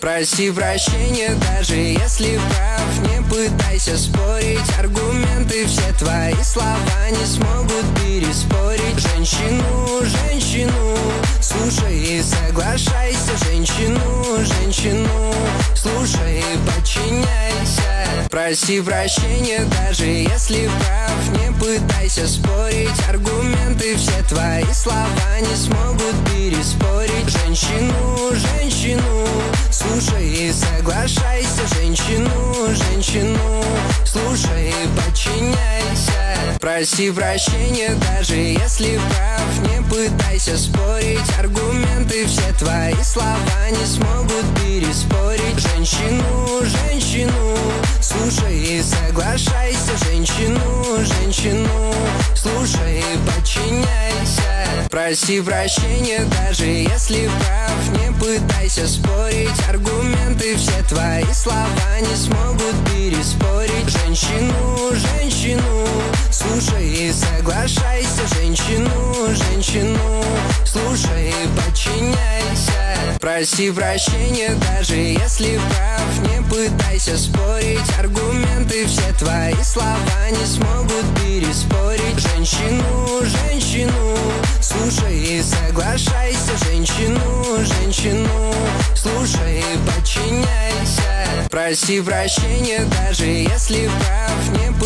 Проси прощения, даже если прав. Не пытайся спорить, аргументы все твои слова не смогут переспорить. Женщину, слушай и соглашайся. Женщину, слушай и подчиняйся. Проси прощения, даже если прав. Не пытайся спорить, аргументы все твои слова не смогут переспорить. Женщину, слушай и соглашайся. Женщину, слушай и подчиняйся. Проси прощения, даже если прав. Не пытайся спорить, аргументы все твои слова не смогут переспорить. Женщину, слушай и соглашайся. Женщину, слушай и подчиняйся. Проси прощения, даже если прав. Не пытайся спорить, аргументы все твои слова не смогут переспорить. Женщину, слушай и соглашайся. Женщину, слушай и подчиняйся. Проси прощения, даже если прав. Не пытайся спорить, аргументы все твои слова не смогут переспорить. Женщину, слушай и соглашайся. Женщину, слушай и подчиняйся. Проси прощения, даже если прав. Не